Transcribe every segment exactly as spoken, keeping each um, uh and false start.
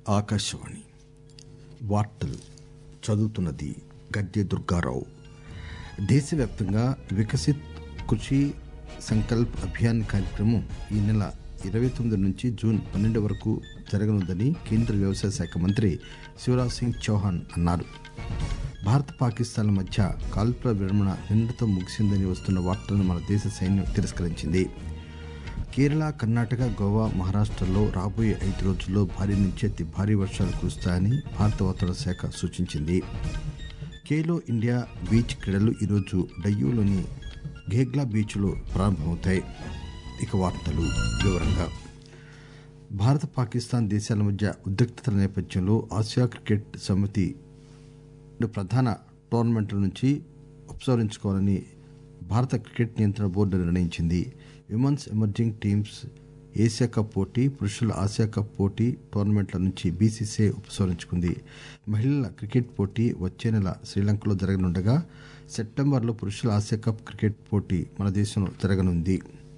ఆకాశవాణి వార్తలు చదువుతున్నది గద్దె దుర్గారావు. దేశవ్యాప్తంగా వికసిత్ కృషి సంకల్ప్ అభియాన్ కార్యక్రమం ఈ నెల ఇరవై తొమ్మిది నుంచి జూన్ పన్నెండు వరకు జరగనుందని కేంద్ర వ్యవసాయ శాఖ మంత్రి శివరాజ్ సింగ్ చౌహాన్ అన్నారు. భారత్ పాకిస్తాన్ల మధ్య కాల్పుల విరమణ నిన్నటితో ముగిసిందని వస్తున్న వార్తలను మన దేశ సైన్యం తిరస్కరించింది. కేరళ, కర్ణాటక, గోవా, మహారాష్టల్లో రాబోయే ఐదు రోజుల్లో భారీ నుంచి అతి భారీ వర్షాలు కురుస్తాయని భారత వాతావరణ శాఖ సూచించింది. ఖేలో ఇండియా బీచ్ క్రీడలు ఈరోజు డయ్యూలోని ఘేగ్లా బీచ్లో ప్రారంభమవుతాయి. ఇక వార్తలు వివరంగా. భారత పాకిస్తాన్ దేశాల మధ్య ఉద్రిక్తతల నేపథ్యంలో ఆసియా క్రికెట్ సమితి ప్రధాన టోర్నమెంట్ల నుంచి ఉపసంహరించుకోవాలని భారత క్రికెట్ నియంత్రణ బోర్డు నిర్ణయించింది. Women's emerging teams Asia cup పోటీ, పురుషుల ఆసియా కప్ పోటీ టోర్నమెంట్ల నుంచి బీసీసీఐ ఉపసంహరించుకుంది. మహిళల క్రికెట్ పోటీ వచ్చే నెల శ్రీలంకలో జరగనుండగా సెప్టెంబర్లో పురుషుల ఆసియా కప్ క్రికెట్ పోటీ మన దేశంలో జరగనుంది.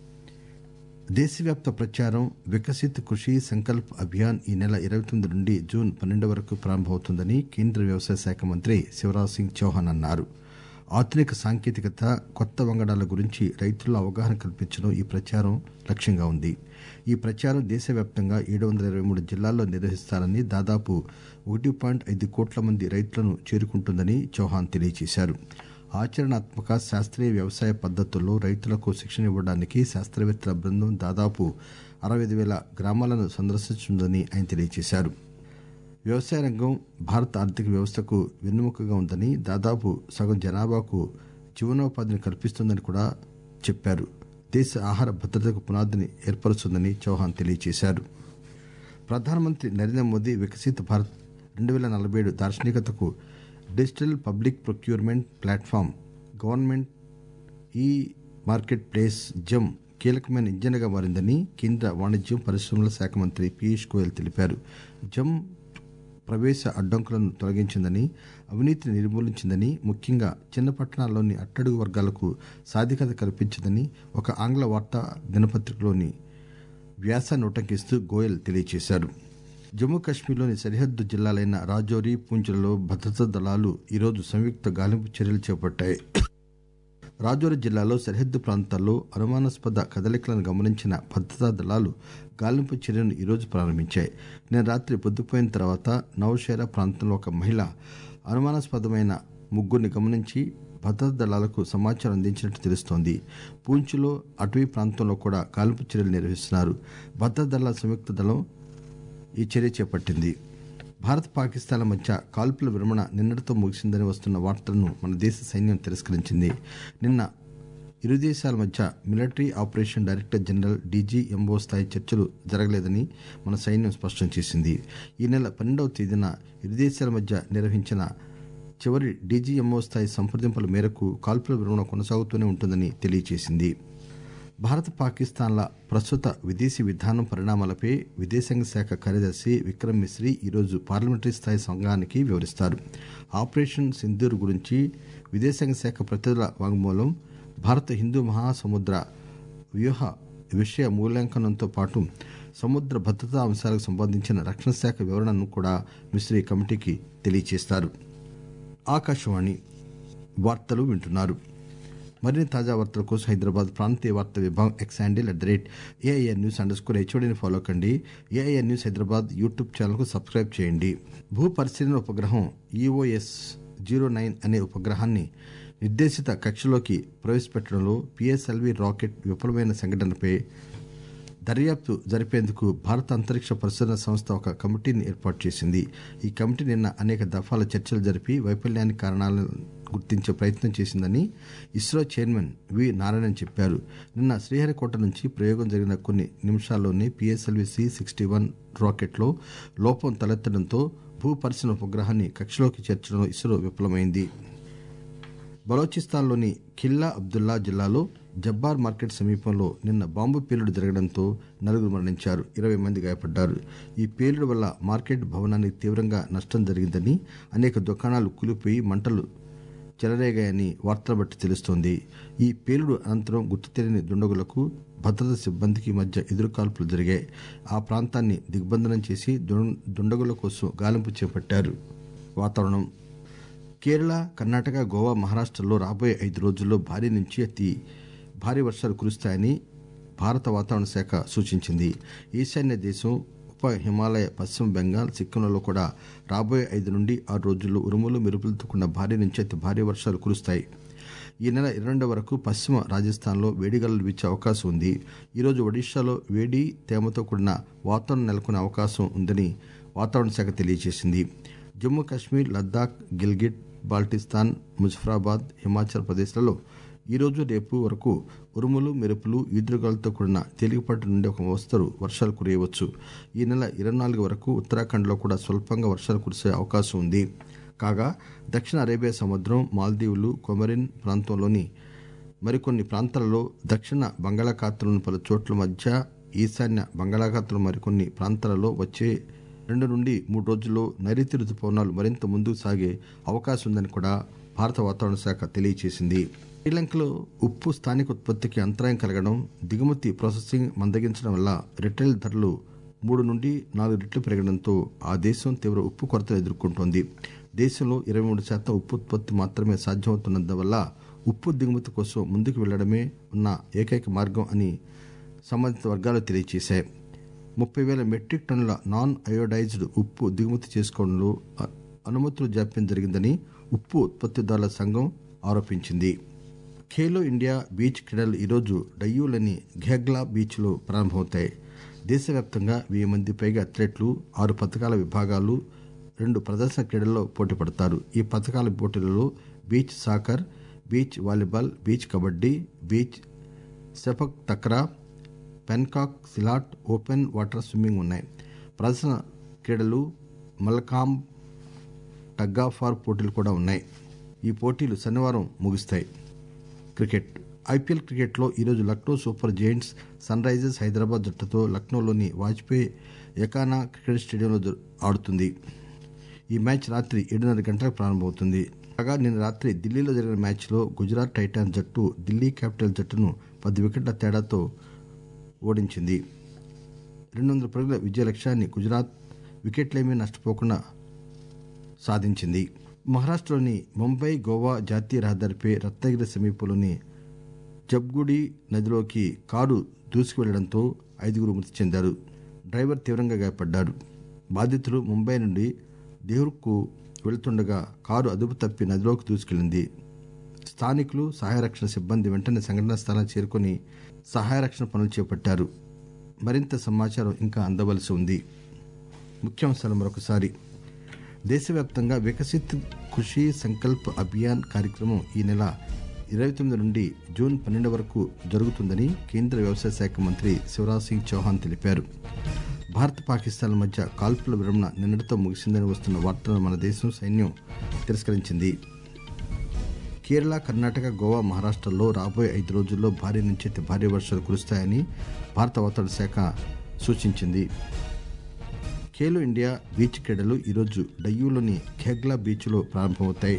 దేశవ్యాప్త ప్రచారం వికసిత్ కృషి సంకల్ప్ అభియాన్ ఈ నెల ఇరవై తొమ్మిది నుండి జూన్ పన్నెండు వరకు ప్రారంభమవుతుందని కేంద్ర వ్యవసాయ శాఖ మంత్రి శివరాజ్ సింగ్ చౌహాన్ అన్నారు. ఆధునిక సాంకేతికత, కొత్త వంగడాల గురించి రైతుల్లో అవగాహన కల్పించడం ఈ ప్రచారం లక్ష్యంగా ఉంది. ఈ ప్రచారం దేశవ్యాప్తంగా ఏడు వందల ఇరవై మూడు జిల్లాల్లో నిర్వహిస్తారని, దాదాపు ఒకటి పాయింట్ ఐదు కోట్ల మంది రైతులను చేరుకుంటుందని చౌహాన్ తెలియజేశారు. ఆచరణాత్మక శాస్త్రీయ వ్యవసాయ పద్దతుల్లో రైతులకు శిక్షణ ఇవ్వడానికి శాస్త్రవేత్తల బృందం దాదాపు అరవై ఐదు వేల గ్రామాలను సందర్శించిందని ఆయన తెలియజేశారు. వ్యవసాయ రంగం భారత ఆర్థిక వ్యవస్థకు వెన్నెముకగా ఉందని, దాదాపు సగం జనాభాకు జీవనోపాధిని కల్పిస్తుందని కూడా చెప్పారు. దేశ ఆహార భద్రతకు పునాదిని ఏర్పరుస్తుందని చౌహాన్ తెలియజేశారు. ప్రధానమంత్రి నరేంద్ర మోదీ వికసిత్ భారత్ రెండు వేల నలభై ఏడు దార్శనికతకు digital public procurement platform, government e marketplace GeM కీలకమైన ఇంజన్గా మారిందని కేంద్ర వాణిజ్యం పరిశ్రమల శాఖ మంత్రి పీయూష్ గోయల్ తెలిపారు. జమ్ ప్రవేశ అడ్డంకులను తొలగించిందని, అవినీతిని నిర్మూలించిందని, ముఖ్యంగా చిన్న పట్టణాల్లోని అట్టడుగు వర్గాలకు సాధికారత కల్పించిందని ఒక ఆంగ్ల వార్తా దినపత్రికలోని వ్యాసాన్ని ఉటంకిస్తూ గోయల్ తెలియజేశారు. జమ్మూ కశ్మీర్లోని సరిహద్దు జిల్లాలైన రాజౌరి, పూంచ్లలో భద్రతా దళాలు ఈరోజు సంయుక్త గాలింపు చర్యలు చేపట్టాయి. రాజౌరి జిల్లాలో సరిహద్దు ప్రాంతాల్లో అనుమానాస్పద కదలికలను గమనించిన భద్రతా దళాలు గాలింపు చర్యను ఈరోజు ప్రారంభించాయి. నిన్న రాత్రి పొద్దుపోయిన తర్వాత నౌషేరా ప్రాంతంలో ఒక మహిళ అనుమానాస్పదమైన ముగ్గురిని గమనించి భద్రతా దళాలకు సమాచారం అందించినట్టు తెలుస్తోంది. పూంచ్లో అటవీ ప్రాంతంలో కూడా గాలింపు చర్యలు నిర్వహిస్తున్నారు. భద్రతా దళాల సంయుక్త దళం ఈ చర్య చేపట్టింది. భారత్ పాకిస్తాన్ల మధ్య కాల్పుల విరమణ నిన్నటితో ముగిసిందని వస్తున్న వార్తలను మన దేశ సైన్యం తిరస్కరించింది. నిన్న ఇరు దేశాల మధ్య military operation director general DGMO స్థాయి చర్చలు జరగలేదని మన సైన్యం స్పష్టం చేసింది. ఈ నెల పన్నెండవ తేదీన ఇరు దేశాల మధ్య నిర్వహించిన చివరి డీజీఎంఓ స్థాయి సంప్రదింపుల మేరకు కాల్పుల విరమణ కొనసాగుతూనే ఉంటుందని తెలియజేసింది. భారత్ పాకిస్తాన్ల ప్రస్తుత విదేశీ విధానం పరిణామాలపై విదేశాంగ శాఖ కార్యదర్శి విక్రమ్ మిశ్రీ ఈరోజు పార్లమెంటరీ స్థాయి సంఘానికి వివరిస్తారు. ఆపరేషన్ సింధూర్ గురించి విదేశాంగ శాఖ ప్రతినిధుల వాంగ్మూలం, భారత హిందూ మహాసముద్ర వ్యూహ విషయ మూల్యాంకనంతో పాటు సముద్ర భద్రతా అంశాలకు సంబంధించిన రక్షణ శాఖ వివరణను కూడా మిశ్రీ కమిటీకి తెలియజేస్తారు. ఆకాశవాణి వార్తలు వింటున్నారు. మరిన్ని తాజా వార్తల కోసం హైదరాబాద్ ప్రాంతీయ వార్తా విభాగం X handle at the rate AIR news underscore హెచ్ఓడిని ఫాలో కండి. ఏఐఆర్ న్యూస్ హైదరాబాద్ యూట్యూబ్ ఛానల్కు సబ్స్క్రైబ్ చేయండి. భూ పరిశీలన ఉపగ్రహం ఈఓఎస్ జీరో నైన్ అనే ఉపగ్రహాన్ని నిర్దేశిత కక్షలోకి ప్రవేశపెట్టడంలో పిఎస్ఎల్వి రాకెట్ విఫలమైన సంఘటనపై దర్యాప్తు జరిపేందుకు భారత అంతరిక్ష పరిశోధన సంస్థ ఒక కమిటీని ఏర్పాటు చేసింది. ఈ కమిటీ నిన్న అనేక దఫాల చర్చలు జరిపి వైఫల్యానికి కారణాలను గుర్తించే ప్రయత్నం చేసిందని ఇస్రో చైర్మన్ వి నారాయణన్ చెప్పారు. నిన్న శ్రీహరికోట నుంచి ప్రయోగం జరిగిన కొన్ని నిమిషాల్లోనే పిఎస్ఎల్వి సి సిక్స్టీ వన్ రాకెట్లో లోపం తలెత్తడంతో భూ పరిశీలన ఉపగ్రహాన్ని కక్షలోకి చేర్చడంలో ఇస్రో విఫలమైంది. బలోచిస్తాన్లోని ఖిల్లా అబ్దుల్లా జిల్లాలో జబ్బార్ మార్కెట్ సమీపంలో నిన్న బాంబు పేలుడు జరగడంతో నలుగురు మరణించారు, ఇరవై మంది గాయపడ్డారు. ఈ పేలుడు వల్ల మార్కెట్ భవనానికి తీవ్రంగా నష్టం జరిగిందని, అనేక దుకాణాలు కూలిపోయి మంటలు చెలరేగాయని వార్తల బట్టి తెలుస్తోంది. ఈ పేలుడు అనంతరం గుర్తు తెలియని దుండగులకు భద్రతా సిబ్బందికి మధ్య ఎదురుకాల్పులు జరిగాయి. ఆ ప్రాంతాన్ని దిగ్బంధనం చేసి దుండగుల కోసం గాలింపు చేపట్టారు. వాతావరణం కేరళ, కర్ణాటక, గోవా, మహారాష్టల్లో రాబోయే ఐదు రోజుల్లో భారీ నుంచి అతి భారీ వర్షాలు కురుస్తాయని భారత వాతావరణ శాఖ సూచించింది. ఈశాన్య దేశం, ఉప హిమాలయ, పశ్చిమ బెంగాల్, సిక్కింలలో కూడా రాబోయే ఐదు నుండి ఆరు రోజుల్లో ఉరుములు మెరుపులతో కూడిన భారీ నుంచి అతి భారీ వర్షాలు కురుస్తాయి. ఈ నెల ఇరవై రెండు వరకు పశ్చిమ రాజస్థాన్లో వేడిగాలులు వీచే అవకాశం ఉంది. ఈరోజు ఒడిశాలో వేడి, తేమతో కూడిన వాతావరణం నెలకొనే అవకాశం ఉందని వాతావరణ శాఖ తెలియజేసింది. జమ్మూ కాశ్మీర్, లద్దాఖ్, గిల్గిట్ బాల్టిస్తాన్, ముజఫరాబాద్, హిమాచల్ ప్రదేశ్లలో ఈరోజు రేపు వరకు ఉరుములు, మెరుపులు, ఈదురుగాలతో కూడిన తేలికపాటి నుండి ఒక మోస్తరు వర్షాలు కురియవచ్చు. ఈ నెల ఇరవై నాలుగు వరకు ఉత్తరాఖండ్లో కూడా స్వల్పంగా వర్షాలు కురిసే అవకాశం ఉంది. కాగా దక్షిణ అరేబియా సముద్రం, మాల్దీవులు, కొమరిన్ ప్రాంతంలోని మరికొన్ని ప్రాంతాలలో, దక్షిణ బంగాళాఖాతంలోని పలు చోట్ల మధ్య ఈశాన్య బంగాళాఖాతంలో మరికొన్ని ప్రాంతాలలో వచ్చే రెండు నుండి మూడు రోజుల్లో నైరుతి రుతుపవనాలు మరింత ముందుకు సాగే అవకాశం ఉందని కూడా భారత వాతావరణ శాఖ తెలియజేసింది. శ్రీలంకలో ఉప్పు స్థానిక ఉత్పత్తికి అంతరాయం కలగడం, దిగుమతి ప్రాసెసింగ్ మందగించడం వల్ల రిటైల్ ధరలు మూడు నుండి నాలుగు రెట్లు పెరగడంతో ఆ దేశం తీవ్ర ఉప్పు కొరతను ఎదుర్కొంటోంది. దేశంలో ఇరవై మూడు శాతం ఉప్పు ఉత్పత్తి మాత్రమే సాధ్యమవుతున్నందువల్ల ఉప్పు దిగుమతి కోసం ముందుకు వెళ్లడమే ఉన్న ఏకైక మార్గం అని సంబంధిత వర్గాలు తెలియజేశాయి. ముప్పై వేల మెట్రిక్ టన్నుల నాన్ అయోడైజ్డ్ ఉప్పు దిగుమతి చేసుకోవడంలో అనుమతులు జాప్యం జరిగిందని ఉప్పు ఉత్పత్తిదారుల సంఘం ఆరోపించింది. ఖేలో ఇండియా బీచ్ క్రీడలు ఈరోజు డయ్యూలోని ఘేగ్లా బీచ్లో ప్రారంభమవుతాయి. దేశవ్యాప్తంగా వెయ్యి మంది పైగా అథ్లెట్లు ఆరు పథకాల విభాగాలు, రెండు ప్రదర్శన క్రీడల్లో పోటీ పడతారు. ఈ పథకాల పోటీలలో beach soccer, beach volleyball, beach kabaddi, beach sepak takraw, pencak silat, open water swimming ఉన్నాయి. ప్రదర్శన క్రీడలు మల్కాంబ్, టగ్ ఆఫ్ వార్ పోటీలు కూడా ఉన్నాయి. ఈ పోటీలు శనివారం ముగుస్తాయి. క్రికెట్ ఐపీఎల్ క్రికెట్లో ఈరోజు Lucknow super giants sunrisers Hyderabad జట్టుతో లక్నోలోని వాజ్పేయి ఎకానా క్రికెట్ స్టేడియంలో ఆడుతుంది. ఈ మ్యాచ్ రాత్రి ఏడున్నర గంటలకు ప్రారంభమవుతుంది. కాగా నిన్న రాత్రి ఢిల్లీలో జరిగిన మ్యాచ్లో గుజరాత్ టైటాన్స్ జట్టు ఢిల్లీ క్యాపిటల్ జట్టును పది వికెట్ల తేడాతో ఓడించింది. రెండు వందల పరుగుల విజయ లక్ష్యాన్ని గుజరాత్ వికెట్లేమీ నష్టపోకుండా సాధించింది. మహారాష్టలోని ముంబై గోవా జాతీయ రహదారిపై రత్నగిరి సమీపంలోని జబ్గుడి నదిలోకి కారు దూసుకువెళ్లడంతో ఐదుగురు మృతి చెందారు. డ్రైవర్ తీవ్రంగా గాయపడ్డారు. బాధితులు ముంబై నుండి దేహ్రూకు వెళుతుండగా కారు అదుపు తప్పి నదిలోకి దూసుకెళ్లింది. స్థానికులు, సహాయ రక్షణ సిబ్బంది వెంటనే సంఘటనా స్థలానికి చేరుకుని సహాయ రక్షణ పనులు చేపట్టారు. మరింత సమాచారం ఇంకా అందవలసి ఉంది. ముఖ్యాంశాలు మరొకసారి. దేశవ్యాప్తంగా వికసిత్ ఖుషీ సంకల్ప్ అభియాన్ కార్యక్రమం ఈ నెల ఇరవై తొమ్మిది నుండి జూన్ పన్నెండు వరకు జరుగుతుందని కేంద్ర వ్యవసాయ శాఖ మంత్రి శివరాజ్ సింగ్ చౌహాన్ తెలిపారు. భారత్ పాకిస్తాన్ల మధ్య కాల్పుల విరమణ నిన్నటితో ముగిసిందని వస్తున్న వార్తలను మన దేశం సైన్యం తిరస్కరించింది. కేరళ, కర్ణాటక, గోవా, మహారాష్టల్లో రాబోయే ఐదు రోజుల్లో భారీ నుంచి అతి భారీ వర్షాలు కురుస్తాయని భారత వాతావరణ శాఖ సూచించింది. ఖేలో ఇండియా బీచ్ క్రీడలు ఈరోజు డయ్యూలోని ఘేగ్లా బీచ్లో ప్రారంభమవుతాయి.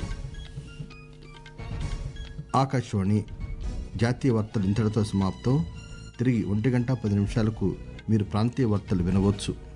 ఆకాశవాణి జాతీయ వార్తలు ఇంతటితో సమాప్తం. తిరిగి ఒంటి గంట పది నిమిషాలకు మీరు ప్రాంతీయ వార్తలు వినవచ్చు.